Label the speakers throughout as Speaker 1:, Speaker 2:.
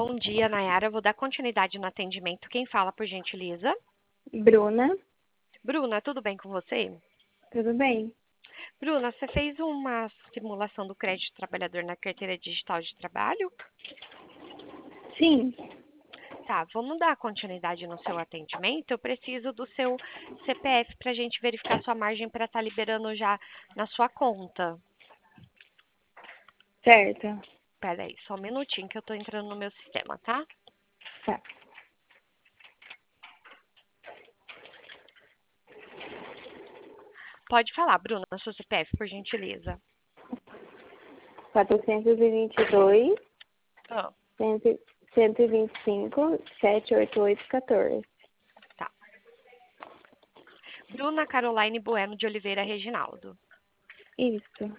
Speaker 1: Bom dia, Nayara. Vou dar continuidade no atendimento. Quem fala, por gentileza?
Speaker 2: Bruna,
Speaker 1: Bruna, tudo bem com você?
Speaker 2: tudo bem?
Speaker 1: Bruna, você fez uma simulação do crédito trabalhador na carteira digital de trabalho?
Speaker 2: Sim,
Speaker 1: Tá, vamos dar continuidade no seu atendimento. Eu preciso do seu CPF para a gente verificar sua margem para estar liberando já na sua conta.
Speaker 2: certo.
Speaker 1: Pera aí, só um minutinho que eu estou entrando no meu sistema, tá?
Speaker 2: Tá.
Speaker 1: Pode falar, Bruna, seu CPF, por gentileza.
Speaker 2: 422,
Speaker 1: Ah,
Speaker 2: 125, 78814.
Speaker 1: tá. Bruna Caroline Bueno de Oliveira Reginaldo.
Speaker 2: Isso.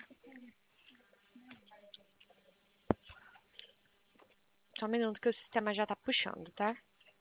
Speaker 1: Só um minuto que o sistema já tá puxando, tá?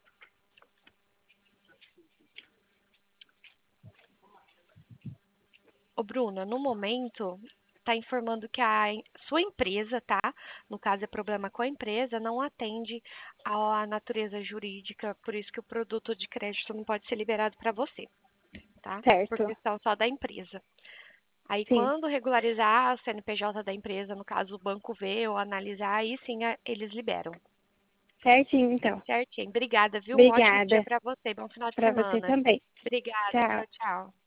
Speaker 1: Ô, Bruna, no momento, tá informando que a sua empresa, tá? No caso, é problema com a empresa, não atende à natureza jurídica, por isso que o produto de crédito não pode ser liberado para você, tá? Por
Speaker 2: Certo.
Speaker 1: questão só da empresa. Aí,
Speaker 2: Sim.
Speaker 1: quando regularizar o CNPJ da empresa, no caso, o banco vê ou analisar, aí sim eles liberam.
Speaker 2: Certinho, então.
Speaker 1: Certinho. Obrigada, viu? Um ótimo dia
Speaker 2: Obrigada.
Speaker 1: para você. Bom final de
Speaker 2: Para você
Speaker 1: semana.
Speaker 2: também.
Speaker 1: Obrigada.
Speaker 2: Tchau.
Speaker 1: Tchau, tchau.